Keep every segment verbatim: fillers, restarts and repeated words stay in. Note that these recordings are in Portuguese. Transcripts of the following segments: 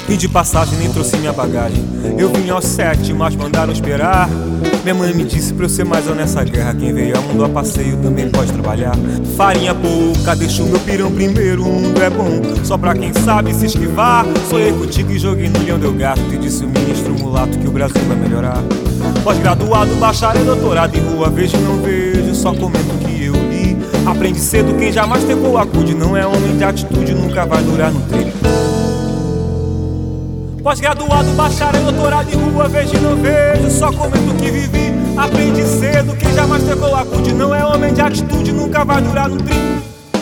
Vim de passagem, nem trouxe minha bagagem. Eu vim aos sete, mas mandaram esperar. Minha mãe me disse pra eu ser mais honesto nessa guerra. Quem veio ao mundo a passeio também pode trabalhar. Farinha pouca, deixa o meu pirão primeiro. O mundo é bom, só pra quem sabe se esquivar. Sonhei contigo e joguei no leão deu gato. E disse o ministro mulato que o Brasil vai melhorar. Pós-graduado, bacharel, doutorado em rua. Vejo e não vejo, só comento o que eu li. Aprende cedo, quem jamais tecou acude. Não é homem de atitude, nunca vai durar no trilho. Pós-graduado, bacharel, doutorado em rua. Vejo e não vejo, só comento o que vivi. Aprende cedo, quem jamais tecou acude. Não é homem de atitude, nunca vai durar no trilho.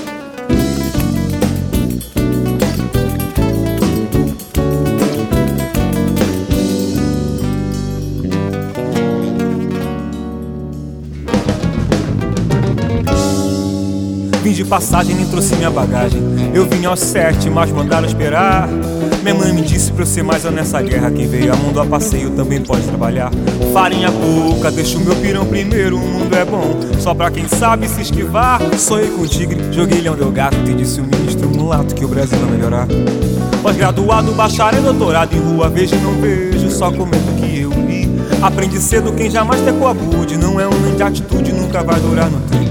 Vim de passagem, nem trouxe minha bagagem. Eu vim aos sete, mas mandaram esperar. Minha mãe me disse pra eu ser mais honesto nessa guerra. Quem veio ao mundo a passeio também pode trabalhar. Farinha pouca, deixa o meu pirão primeiro. O mundo é bom, só pra quem sabe se esquivar. Sonhei com o tigre, joguei leão deu gato. E disse o ministro mulato que o Brasil vai melhorar. Pós-graduado, bacharel, doutorado em rua. Vejo e não vejo, só comento o que eu li. Aprende cedo, quem jamais tecou abude. Não é homem de atitude, nunca vai durar no tempo.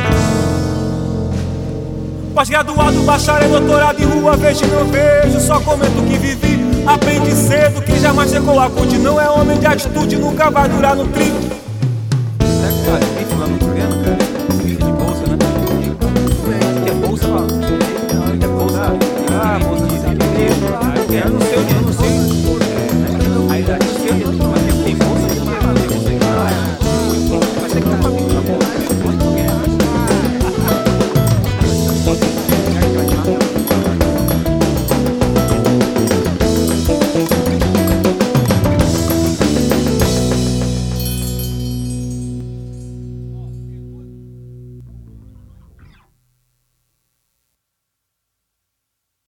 Pós-graduado, bacharel, doutorado em rua. Vejo e não vejo, só comento o que vivi. Aprende cedo, quem jamais secou acude. Não é homem de atitude, nunca vai durar no trilho. É, cara.